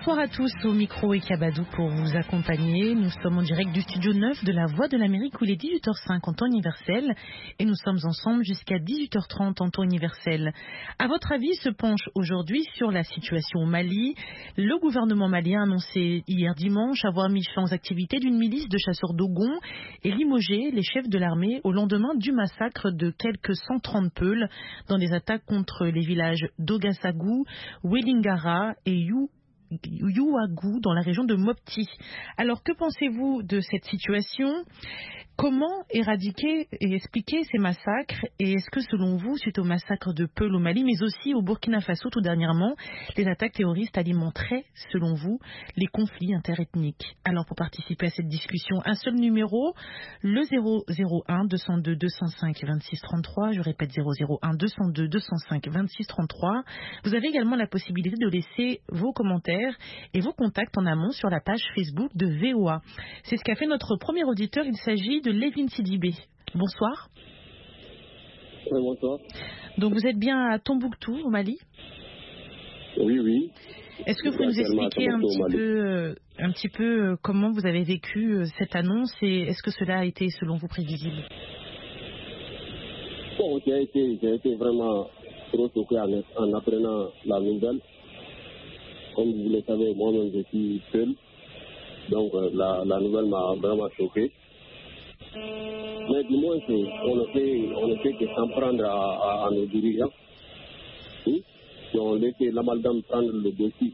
Bonsoir à tous, au micro et Kabadou pour vous accompagner. Nous sommes en direct du studio 9 de la Voix de l'Amérique où il est 18h05 en temps universel et nous sommes ensemble jusqu'à 18h30 en temps universel. À votre avis, se penche aujourd'hui sur la situation au Mali. Le gouvernement malien a annoncé hier dimanche avoir mis fin aux activités d'une milice de chasseurs Dogon et limogé les chefs de l'armée au lendemain du massacre de quelques 130 Peuls dans des attaques contre les villages d'Ogassagou, Wélingara et Youagou dans la région de Mopti. Alors que pensez-vous de cette situation ? Comment éradiquer et expliquer ces massacres ? Et est-ce que selon vous, suite au massacre de Peuls au Mali, mais aussi au Burkina Faso tout dernièrement, les attaques terroristes alimenteraient, selon vous, les conflits interethniques ? Alors pour participer à cette discussion, un seul numéro, le 001 202 205 26 33, je répète 001 202 205 26 33. Vous avez également la possibilité de laisser vos commentaires et vos contacts en amont sur la page Facebook de VOA. C'est ce qu'a fait notre premier auditeur, il s'agit de Lévin Sidibé. Bonsoir. Oui, bonsoir. Donc vous êtes bien à Tombouctou, au Mali ? Oui. Est-ce que vous pouvez nous expliquer un petit peu comment vous avez vécu cette annonce et est-ce que cela a été selon vous prévisible ? Bon, j'ai été vraiment trop choqué en apprenant la nouvelle. Comme vous le savez, moi-même je suis seul. Donc la nouvelle m'a vraiment choqué. Mais du moins, on ne fait que s'en prendre à nos dirigeants. Oui, qui ont laissé l'amalgame prendre le dossier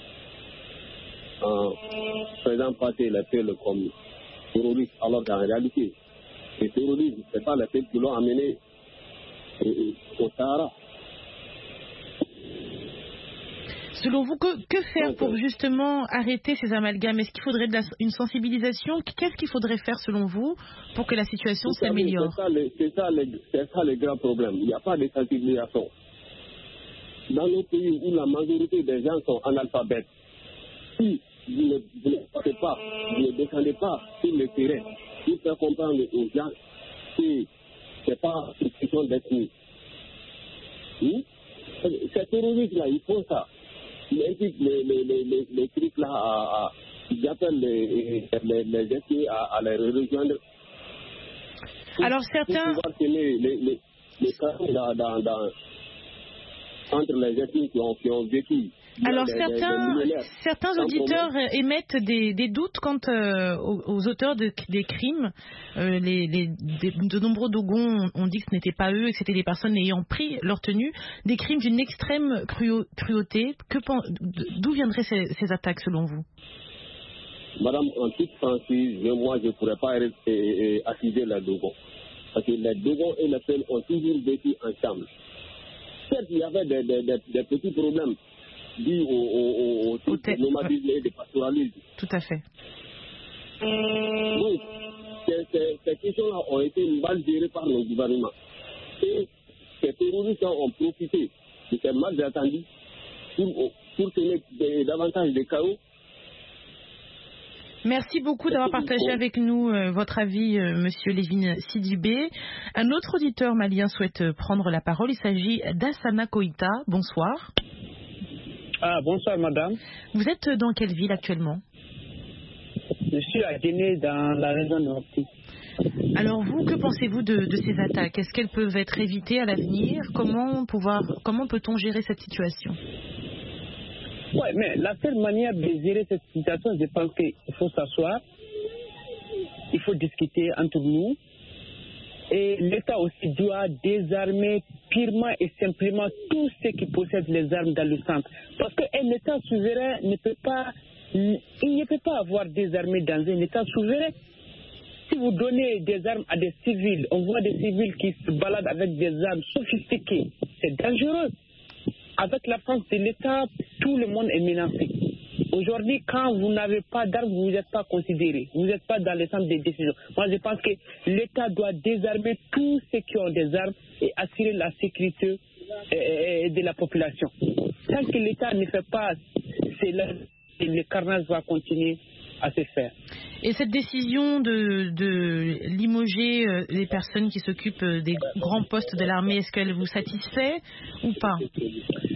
en faisant passer les Peuls comme terroristes, alors qu'en réalité, les terroristes, ce n'est pas les Peuls qui l'ont amené au Sahara. Selon vous, que faire pour justement arrêter ces amalgames ? Est-ce qu'il faudrait une sensibilisation ? Qu'est-ce qu'il faudrait faire selon vous pour que la situation s'améliore ? C'est ça le grand problème. Il n'y a pas de sensibilisation. Dans nos pays où la majorité des gens sont analphabètes, si vous ne partez pas, vous ne descendez pas sur le terrain, pour faire comprendre aux gens que ce n'est pas une question d'ethnie. Oui? Ces terroristes-là, ils font ça. Ils impliquent les trucs là, ils appellent les ethnies à les rejoindre. Alors certains... Pour pouvoir tenir les cas entre les ethnies qui ont vécu. Alors certains auditeurs émettent des doutes quant aux auteurs des crimes. De nombreux Dogons ont dit que ce n'était pas eux et que c'était des personnes ayant pris leur tenue. Des crimes d'une extrême cruauté. D'où viendraient ces attaques selon vous ? Madame, en toute franchise, moi je ne pourrais pas accuser les Dogons. Parce que les Dogons et les Peuls ont toujours vécu ensemble. Certes, il y avait des petits problèmes dus au nomadisme et au pastoralisme. Tout à fait. Donc, ces questions-là ont été mal gérées par le gouvernement. Et ces terroristes ont profité de ces malentendus pour tenir davantage de chaos. Merci beaucoup d'avoir partagé avec nous votre avis, Monsieur Lévin Sidibé. Un autre auditeur malien souhaite prendre la parole. Il s'agit d'Assana Koïta. Bonsoir. Bonsoir, madame. Vous êtes dans quelle ville actuellement ? Je suis à Guinée, dans la région de Mopti. Alors vous, que pensez-vous de ces attaques ? Est-ce qu'elles peuvent être évitées à l'avenir ? Comment peut-on gérer cette situation ? Oui, mais la seule manière de gérer cette situation, je pense qu'il faut s'asseoir, il faut discuter entre nous, et l'État aussi doit désarmer purement et simplement tous ceux qui possèdent les armes dans le centre. Parce qu'un État souverain ne peut pas avoir désarmé dans un État souverain. Si vous donnez des armes à des civils, on voit des civils qui se baladent avec des armes sophistiquées, c'est dangereux. Avec l'absence de l'État, tout le monde est menacé. Aujourd'hui, quand vous n'avez pas d'armes, vous n'êtes pas considéré. Vous n'êtes pas dans le centre des décisions. Moi, je pense que l'État doit désarmer tous ceux qui ont des armes et assurer la sécurité de la population. Tant que l'État ne fait pas cela, le carnage va continuer à se faire. Et cette décision de limoger les personnes qui s'occupent des grands postes de l'armée, est-ce qu'elle vous satisfait ou pas ?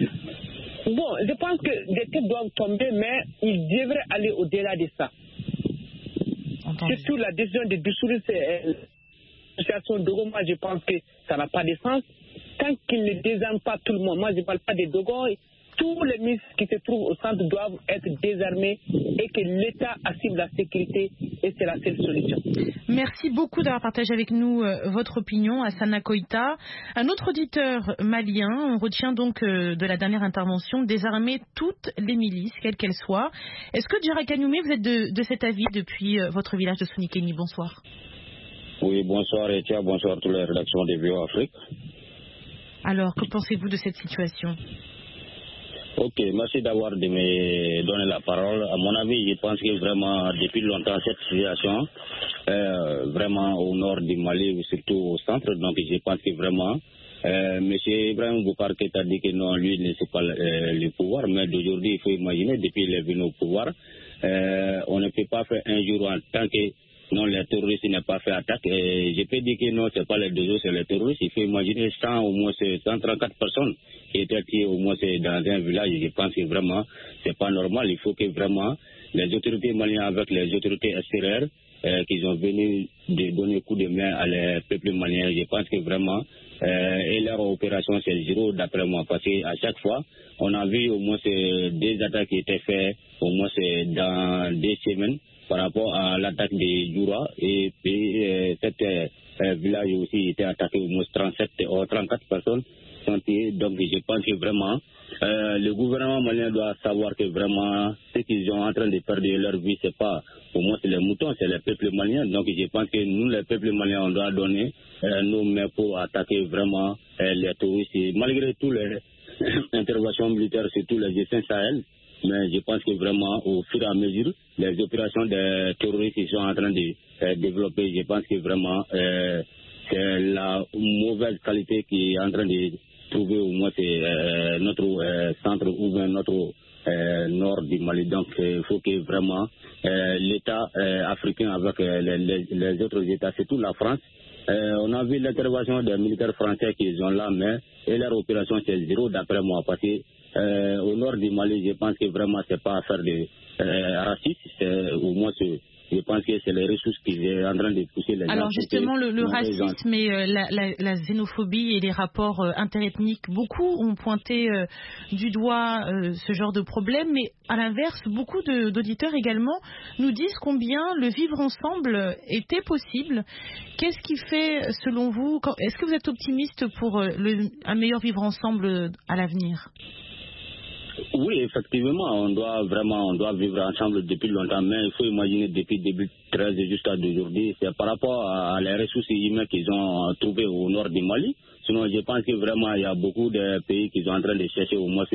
Bon, je pense que des têtes doivent tomber, mais ils devraient aller au-delà de ça. Entendu. Surtout la décision de dissoudre l'association Dogo, moi je pense que ça n'a pas de sens. Tant qu'ils ne désarment pas tout le monde, moi je ne parle pas des Dogo, tous les ministres qui se trouvent au centre doivent être désarmés et que l'État assure la sécurité et c'est la seule solution. Merci beaucoup d'avoir partagé avec nous votre opinion, Assana Koïta. Un autre auditeur malien, on retient donc de la dernière intervention, désarmer toutes les milices, quelles qu'elles soient. Est-ce que Djara Kanoumé, vous êtes de cet avis depuis votre village de Sonikeni? Bonsoir. Oui, bonsoir Etia, bonsoir à toutes les rédactions de VOA Afrique. Alors, que pensez-vous de cette situation? Ok, merci d'avoir me donné la parole. À mon avis, je pense que vraiment, depuis longtemps, cette situation, vraiment au nord du Mali, surtout au centre, donc je pense que vraiment, M. Ibrahim Boubacar Keïta a dit que non, lui, ne sait pas le pouvoir, mais d'aujourd'hui, il faut imaginer, depuis qu'il est venu au pouvoir, on ne peut pas faire un jour en tant que non, les terroristes n'ont pas fait attaque. Et je peux dire que non, ce n'est pas les deux autres, c'est les terroristes. Il faut imaginer 100, au moins 134 personnes qui étaient tuées au moins dans un village. Je pense que vraiment, ce n'est pas normal. Il faut que vraiment les autorités maliennes avec les autorités extérieures qui ont venu de donner coup de main à les peuples maliens. Je pense que vraiment, et leur opération c'est zéro d'après moi. Parce qu'à chaque fois, on a vu au moins des attaques qui étaient faites au moins dans 2 semaines. Par rapport à l'attaque de Djoura et cet village aussi était attaqué au moins 37 ou 34 personnes sont tuées. Donc je pense que vraiment le gouvernement malien doit savoir que vraiment ce qu'ils sont en train de perdre leur vie, c'est pas au moins c'est les moutons, c'est les peuples maliens. Donc je pense que nous les peuples maliens on doit donner nos mains pour attaquer vraiment les touristes. Et malgré toutes les interventions militaires, surtout les G5 Sahel. Mais je pense que vraiment, au fur et à mesure, les opérations des terroristes qui sont en train de développer, je pense que vraiment, c'est la mauvaise qualité qui est en train de trouver au moins notre centre ou bien notre nord du Mali. Donc, il faut que vraiment l'État africain avec les autres États, surtout la France, on a vu l'intervention des militaires français qui sont là, mais et leur opération c'est zéro d'après moi, parce que au nord du Mali, je pense que vraiment c'est pas affaire de racisme, au moins je pense que c'est les ressources qui sont en train de pousser les gens. Alors justement, le racisme et la xénophobie et les rapports interethniques, beaucoup ont pointé du doigt ce genre de problème, mais à l'inverse, beaucoup d'auditeurs également nous disent combien le vivre ensemble était possible. Qu'est-ce qui fait, selon vous, est-ce que vous êtes optimiste pour un meilleur vivre ensemble à l'avenir? Oui, effectivement, on doit vivre ensemble depuis longtemps, mais il faut imaginer depuis 2013 jusqu'à aujourd'hui, c'est par rapport à les ressources humaines qu'ils ont trouvées au nord du Mali. Sinon, je pense que vraiment, il y a beaucoup de pays qui sont en train de chercher au moins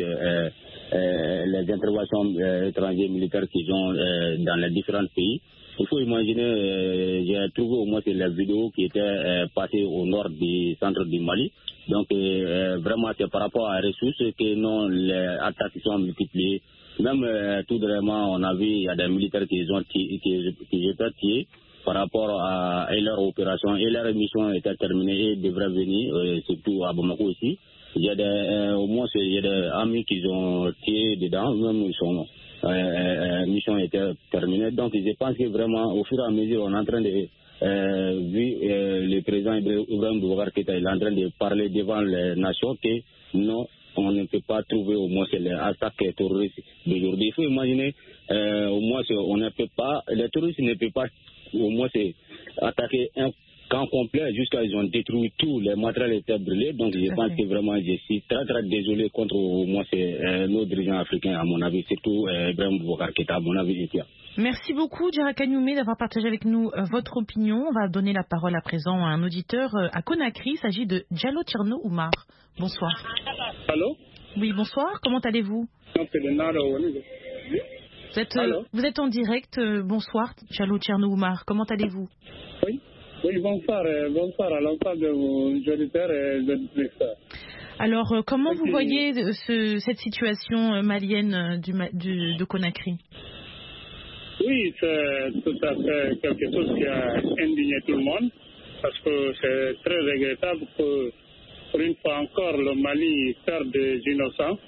les interventions étrangères militaires qu'ils ont dans les différents pays. Il faut imaginer, j'ai trouvé au moins les vidéos qui étaient passées au nord du centre du Mali. Donc, vraiment, c'est par rapport à les ressources que non, les attaques sont multipliées. Même tout vraiment, on a vu, il y a des militaires qui étaient tués par rapport à leur opération. Et leur mission était terminée et devraient venir, surtout à Bamako aussi. Il y a au moins, il y a des amis qui ont tués dedans, même ils sont... mission était terminée. Donc je pense que vraiment au fur et à mesure on est en train de vu le président Ibrahim Boubacar Keïta il est en train de parler devant les nations que non, on ne peut pas trouver au moins les attaques terroristes d'aujourd'hui. Il faut imaginer au moins on ne peut pas, les terroristes ne peuvent pas au moins attaquer un camp complet jusqu'à ils ont détruit tout, les matériels étaient brûlés. Donc je pense que vraiment je suis très très désolé contre au moins nos dirigeants africains à mon avis, surtout Ibrahim Boubacar Keïta à mon avis. Merci beaucoup Djara Kanoumé d'avoir partagé avec nous votre opinion. On va donner la parole à présent à un auditeur à Conakry. Il s'agit de Diallo Tcherno Oumar. Bonsoir. Allô? Oui, bonsoir. Comment allez-vous? Vous êtes en direct. Bonsoir Diallo Tcherno Oumar. Comment allez-vous? Oui, bonsoir à l'ensemble de vos auditeurs et auditrices. Alors, comment vous voyez cette situation malienne de Conakry? Oui, c'est tout à fait quelque chose qui a indigné tout le monde, parce que c'est très regrettable que, pour une fois encore, le Mali perd des innocents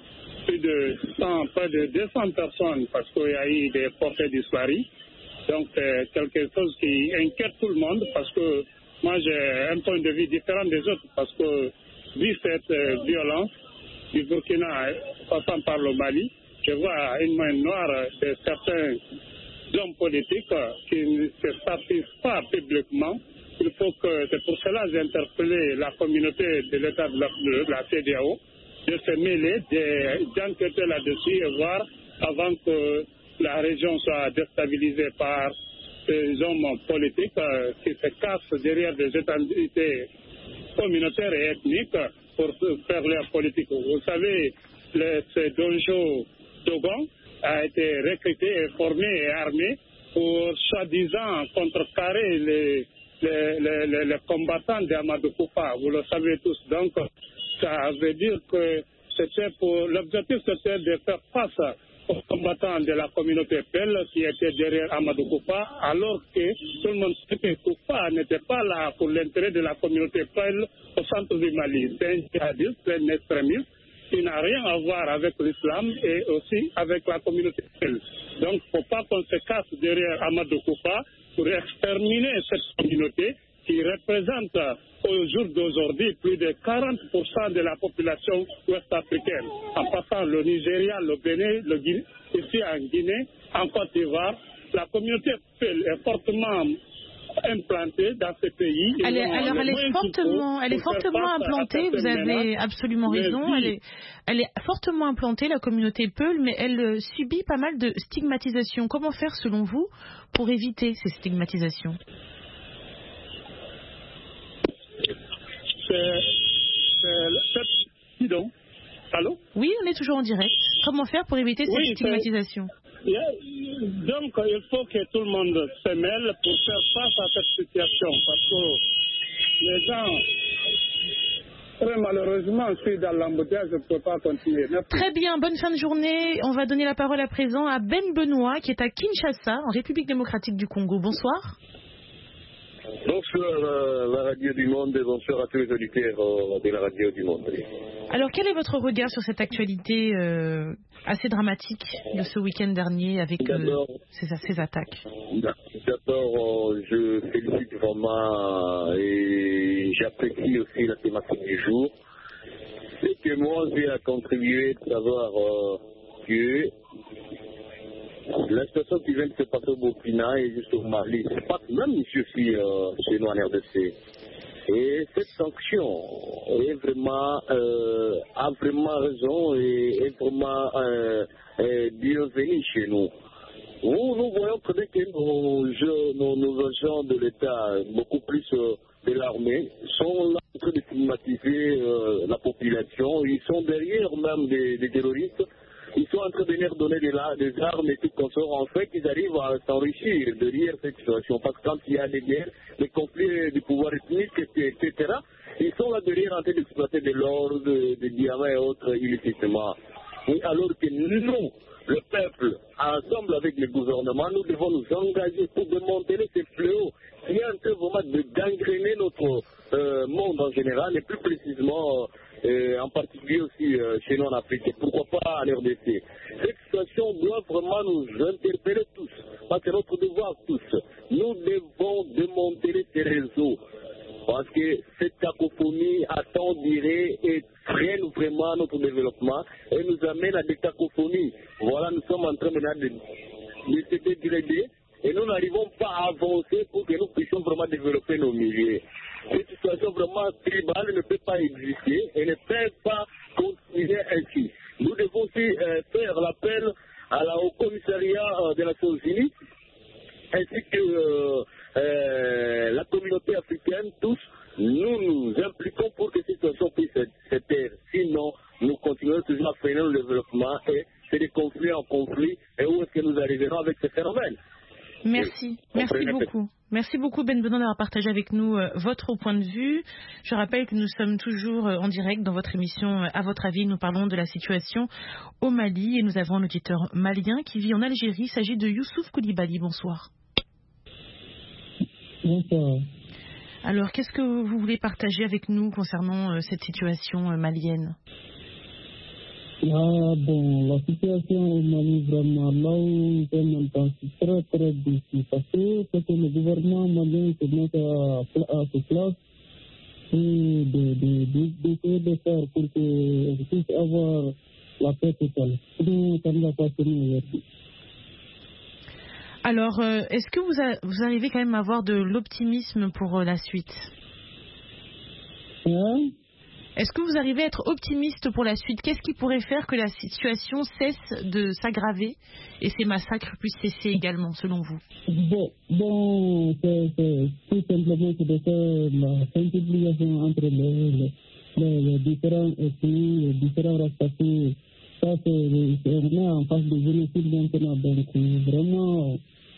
près de 200 personnes parce qu'il y a eu des portées disparues. Donc c'est quelque chose qui inquiète tout le monde parce que moi j'ai un point de vue différent des autres parce que vu cette violence du Burkina passant par le Mali, je vois une main noire de certains hommes politiques qui ne se satisfont pas publiquement. Il faut que, c'est pour cela que j'ai interpellé la communauté de l'État de la CEDEAO de se mêler, d'enquêter là-dessus et voir avant que la région soit déstabilisée par des hommes politiques qui se cachent derrière des identités communautaires et ethniques pour faire leur politique. Vous savez, ce Donjo Dogon a été recruté et formé et armé pour soi-disant contrecarrer les combattants d'Amadou Koufa. Vous le savez tous. Donc, ça veut dire que l'objectif c'était de faire face aux combattants de la communauté Peul qui étaient derrière Amadou Koufa, alors que tout le monde sait que Koufa n'était pas là pour l'intérêt de la communauté Peul au centre du Mali. C'est un djihadiste, c'est un extrémiste qui n'a rien à voir avec l'islam et aussi avec la communauté Peul. Donc, il ne faut pas qu'on se casse derrière Amadou Koufa pour exterminer cette communauté qui représente au jour d'aujourd'hui plus de 40% de la population ouest-africaine, en passant le Nigeria, le Bénin, ici en Guinée, en Côte d'Ivoire. La communauté est fortement implantée dans ce pays. Elle est fortement implantée, vous avez absolument raison. Elle est fortement implantée, la communauté Peul, mais elle subit pas mal de stigmatisation. Comment faire, selon vous, pour éviter ces stigmatisations ? Allô? Oui, on est toujours en direct. Comment faire pour éviter cette stigmatisation? Donc, il faut que tout le monde se mêle pour faire face à cette situation parce que les gens, très malheureusement, je suis dans l'embouteillage, je ne peux pas continuer. Merci. Très bien, bonne fin de journée. On va donner la parole à présent à Ben Benoît qui est à Kinshasa, en République démocratique du Congo. Bonsoir. Bonsoir la radio du monde et bonsoir à tous les auditeurs de la radio du monde. Alors quel est votre regard sur cette actualité assez dramatique de ce week-end dernier avec ces attaques? D'abord, je félicite vraiment et j'apprécie aussi la thématique du jour. C'est que moi j'ai à contribuer de savoir que la situation qui vient de se passer au Burkina et juste au Mali, c'est pas même ici aussi chez nous en RDC. Et cette sanction est vraiment, a vraiment raison et est vraiment bienvenue chez nous. Nous voyons très bien que nos agents de l'État, beaucoup plus de l'armée, sont là en train de stigmatiser la population. Ils sont derrière même des terroristes. Ils sont en train de leur donner des armes et tout consort. En fait, ils arrivent à s'enrichir derrière cette situation. Parce que quand il y a des guerres, des conflits du pouvoir ethnique, etc., ils sont là derrière en train d'exploiter de l'or, des diamants et autres illicitement. Oui, alors que nous, le peuple, ensemble avec le gouvernement, nous devons nous engager pour démanteler ces fléaux qui est en train vraiment de gangréner notre monde en général et plus précisément en particulier aussi chez nous en Afrique, et pourquoi pas en RDC. Cette situation doit vraiment nous interpeller tous, parce que c'est notre devoir tous. Nous devons démanteler ces réseaux, parce que cette cacophonie, à temps duré, freine vraiment notre développement et nous amène à des cacophonies. Voilà, nous sommes en train maintenant de se dégrader et nous n'arrivons pas à avancer pour que nous puissions vraiment développer nos milieux. Cette situation vraiment tribale ne peut pas exister et ne peut pas continuer ainsi. Nous devons aussi faire l'appel au commissariat des Nations Unies ainsi que la communauté africaine, tous, nous nous impliquons pour que cette situation puisse se taire. Sinon, nous continuerons toujours à freiner le développement et c'est de conflit en conflit. Et où est-ce que nous arriverons avec ce phénomène? Merci beaucoup. Merci beaucoup Ben Benoît d'avoir partagé avec nous votre point de vue. Je rappelle que nous sommes toujours en direct dans votre émission À votre avis. Nous parlons de la situation au Mali et nous avons un auditeur malien qui vit en Algérie. Il s'agit de Youssouf Koulibaly. Bonsoir. Bonsoir. Alors, qu'est-ce que vous voulez partager avec nous concernant cette situation malienne? Ah bon, la situation au Mali, vraiment, là où c'est très très difficile. Parce que le gouvernement malien se met à se place et d'essayer de faire pour qu'on puisse avoir la paix totale. Sinon, ça ne va pas tenir aujourd'hui. Alors, est-ce que vous arrivez quand même à avoir de l'optimisme pour la suite? Hein? Est-ce que vous arrivez à être optimiste pour la suite? Qu'est-ce qui pourrait faire que la situation cesse de s'aggraver et ces massacres puissent cesser également, selon vous? Bon, c'est tout simplement que de faire la sensibilisation entre les différents ethnies, les différents races. Ça, on est en face de génocide maintenant, donc vraiment,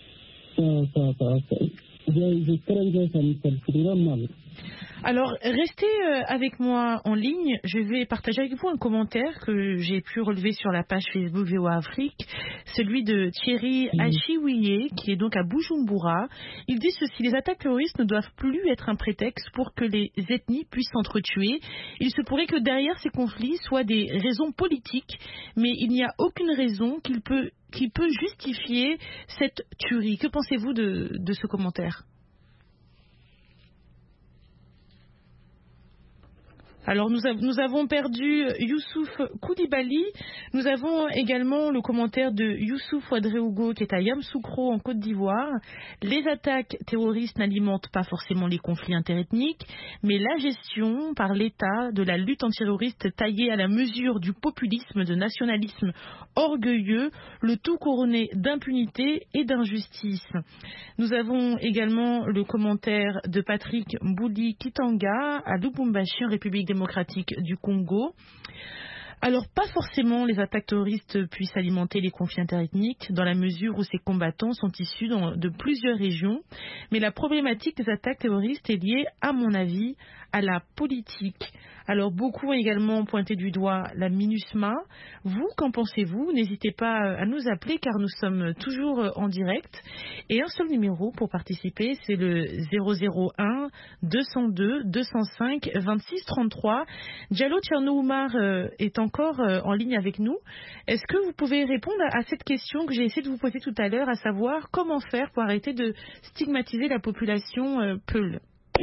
je crains que ça finira mal. Alors, restez avec moi en ligne. Je vais partager avec vous un commentaire que j'ai pu relever sur la page Facebook VOA Afrique, celui de Thierry Achiwiye, qui est donc à Bujumbura. Il dit ceci: les attaques terroristes ne doivent plus être un prétexte pour que les ethnies puissent s'entretuer. Il se pourrait que derrière ces conflits soient des raisons politiques, mais il n'y a aucune raison qui peut justifier cette tuerie. Que pensez-vous de ce commentaire? Alors nous avons perdu Youssouf Koulibaly. Nous avons également le commentaire de Youssouf Ouadréougo qui est à Yamoussoukro en Côte d'Ivoire. Les attaques terroristes n'alimentent pas forcément les conflits interethniques, mais la gestion par l'État de la lutte antiterroriste taillée à la mesure du populisme, de nationalisme orgueilleux, le tout couronné d'impunité et d'injustice. Nous avons également le commentaire de Patrick Mbouli Kitanga à Lubumbashi en République démocratique du Congo. Alors, pas forcément les attaques terroristes puissent alimenter les conflits interethniques dans la mesure où ces combattants sont issus de plusieurs régions, mais la problématique des attaques terroristes est liée, à mon avis, à la politique. Alors, beaucoup ont également pointé du doigt la MINUSMA. Vous, qu'en pensez-vous? N'hésitez pas à nous appeler car nous sommes toujours en direct. Et un seul numéro pour participer, c'est le 001 202 205 26 33. Diallo Tcherno-Oumar est encore en ligne avec nous. Est-ce que vous pouvez répondre à cette question que j'ai essayé de vous poser tout à l'heure, à savoir comment faire pour arrêter de stigmatiser la population Peul?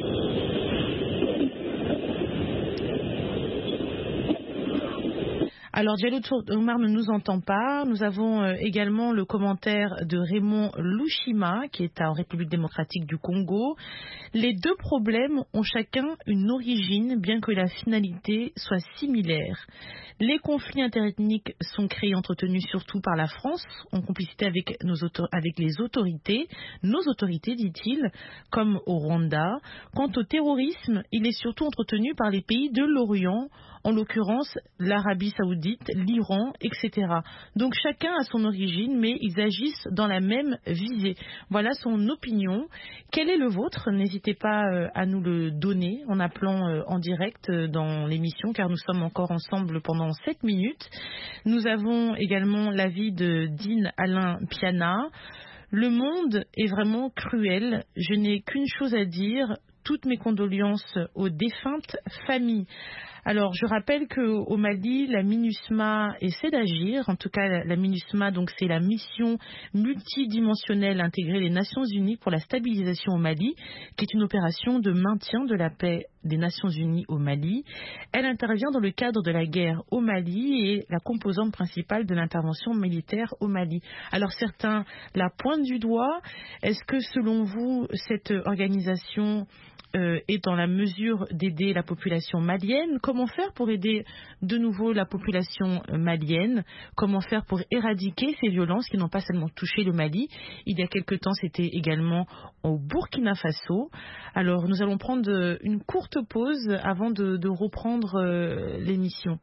Alors, Diallo Omar ne nous entend pas. Nous avons également le commentaire de Raymond Louchima, qui est en République démocratique du Congo. Les deux problèmes ont chacun une origine, bien que la finalité soit similaire. Les conflits interethniques sont créés et entretenus surtout par la France, en complicité avec les autorités, nos autorités, dit-il, comme au Rwanda. Quant au terrorisme, il est surtout entretenu par les pays de l'Orient, en l'occurrence l'Arabie Saoudite, l'Iran, etc. Donc chacun a son origine, mais ils agissent dans la même visée. Voilà son opinion. Quel est le vôtre? N'hésitez pas à nous le donner en appelant en direct dans l'émission, car nous sommes encore ensemble pendant 7 minutes. Nous avons également l'avis de Dean Alain Piana. Le monde est vraiment cruel. Je n'ai qu'une chose à dire. Toutes mes condoléances aux défuntes familles. Alors, je rappelle qu'au Mali, la MINUSMA essaie d'agir. En tout cas, la MINUSMA, donc, c'est la mission multidimensionnelle intégrée des Nations Unies pour la stabilisation au Mali, qui est une opération de maintien de la paix des Nations Unies au Mali. Elle intervient dans le cadre de la guerre au Mali et la composante principale de l'intervention militaire au Mali. Alors, certains la pointent du doigt. Est-ce que, selon vous, cette organisation est dans la mesure d'aider la population malienne? Comment faire pour aider de nouveau la population malienne? Comment faire pour éradiquer ces violences qui n'ont pas seulement touché le Mali? Il y a quelque temps, c'était également au Burkina Faso. Alors, nous allons prendre une courte pause avant de reprendre l'émission.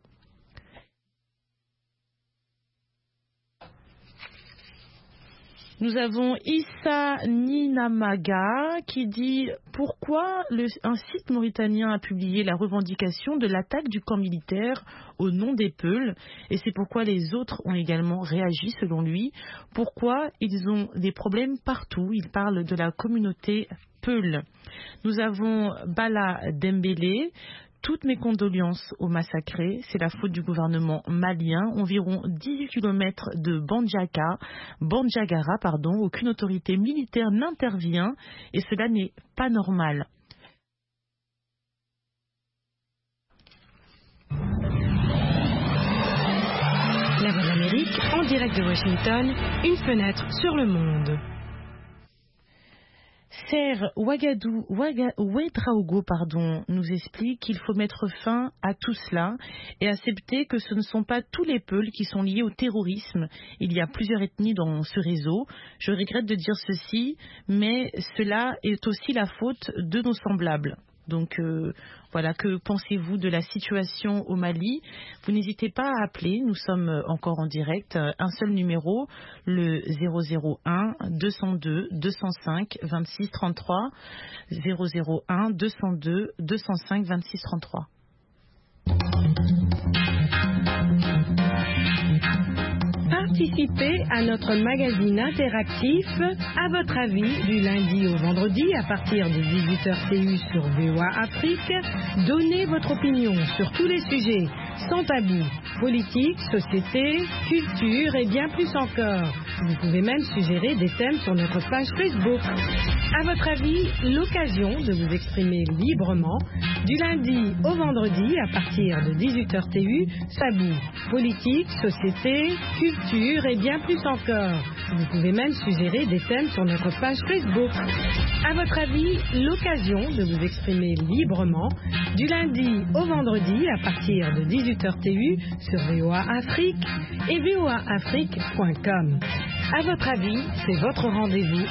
Nous avons Issa Ninamaga qui dit pourquoi un site mauritanien a publié la revendication de l'attaque du camp militaire au nom des Peuls, et c'est pourquoi les autres ont également réagi selon lui. Pourquoi ils ont des problèmes partout? Il parle de la communauté Peul. Nous avons Bala Dembélé. Toutes mes condoléances aux massacrés. C'est la faute du gouvernement malien. Environ 18 km de Bandiagara, aucune autorité militaire n'intervient et cela n'est pas normal. La Voix de l'Amérique, en direct de Washington, une fenêtre sur le monde. Serre Ouedraogo nous explique qu'il faut mettre fin à tout cela et accepter que ce ne sont pas tous les peuples qui sont liés au terrorisme. Il y a plusieurs ethnies dans ce réseau. Je regrette de dire ceci, mais cela est aussi la faute de nos semblables. Donc voilà, que pensez-vous de la situation au Mali? Vous n'hésitez pas à appeler, nous sommes encore en direct, un seul numéro, le 001 202 205 26 33, 001 202 205 26 33. Participez à notre magazine interactif À votre avis du lundi au vendredi à partir de 18h TU sur VOA Afrique. Donnez votre opinion sur tous les sujets sans tabou, politique, société, culture et bien plus encore. Vous pouvez même suggérer des thèmes sur notre page Facebook. À votre avis, l'occasion de vous exprimer librement du lundi au vendredi à partir de 18h TU, tabou, politique, société, culture et bien plus encore. Vous pouvez même suggérer des thèmes sur notre page Facebook. À votre avis, l'occasion de vous exprimer librement du lundi au vendredi à partir de 18h TU sur VOA Afrique et voaafrique.com. À votre avis, c'est votre rendez-vous.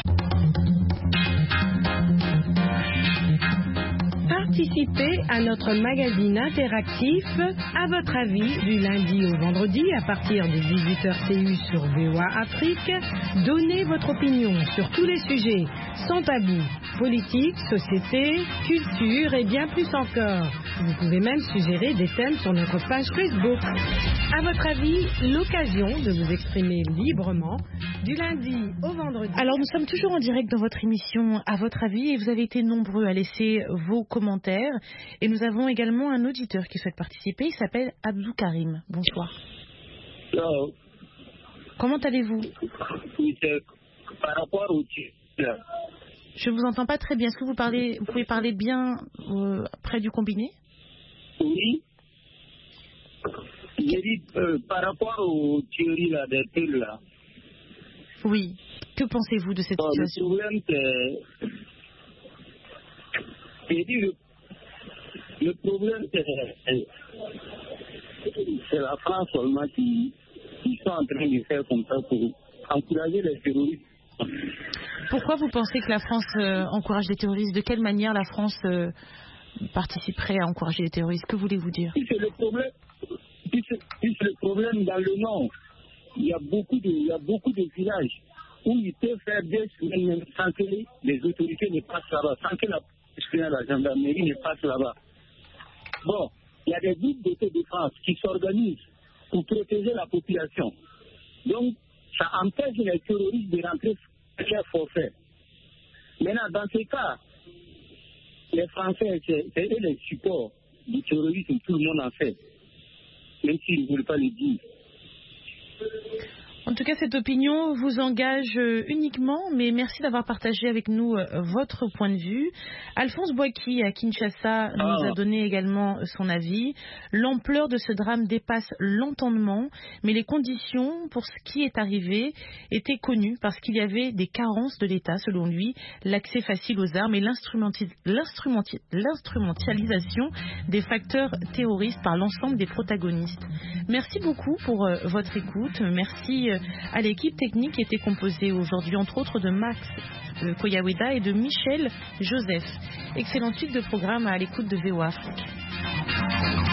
Participez à notre magazine interactif À votre avis du lundi au vendredi à partir de 18h TU sur VOA Afrique. Donnez votre opinion sur tous les sujets sans tabou, politique, société, culture et bien plus encore. Vous pouvez même suggérer des thèmes sur notre page Facebook. À votre avis, l'occasion de vous exprimer librement du lundi au vendredi. Alors nous sommes toujours en direct dans votre émission À votre avis et vous avez été nombreux à laisser vos commentaires et nous avons également un auditeur qui souhaite participer, il s'appelle Abdou Karim. Bonsoir. Hello. Comment allez-vous? Par rapport au Je vous entends pas très bien. Est-ce que vous pouvez parler bien près du combiné? Oui. J'ai dit par rapport aux théories là, des peuls là. Oui. Que pensez-vous de cette situation? Le problème, le problème, c'est la France seulement qui sont en train de faire comme ça pour encourager les terroristes. Pourquoi vous pensez que la France encourage les terroristes? De quelle manière la France participerait à encourager les terroristes? Que voulez-vous dire? C'est le problème dans le Nord. Il y a beaucoup de villages où ils peuvent faire des semaines sans que les autorités ne passent là-bas, sans que la gendarmerie ne passe là-bas. Bon, il y a des groupes d'autodéfense qui s'organisent pour protéger la population. Donc, ça empêche les terroristes de rentrer sur leur forfait. Maintenant, dans ce cas, les Français, c'est eux les supports du terrorisme, tout le monde en fait, même s'ils ne veulent pas le dire. En tout cas, cette opinion vous engage uniquement, mais merci d'avoir partagé avec nous votre point de vue. Alphonse Boaki à Kinshasa nous a donné également son avis. L'ampleur de ce drame dépasse l'entendement, mais les conditions pour ce qui est arrivé étaient connues parce qu'il y avait des carences de l'État, selon lui, l'accès facile aux armes et l'instrumentalisation des facteurs terroristes par l'ensemble des protagonistes. Merci beaucoup pour votre écoute. Merci à l'équipe technique qui était composée aujourd'hui entre autres de Max Koyaweda et de Michel Joseph. Excellente suite de programme à l'écoute de VOA Afrique.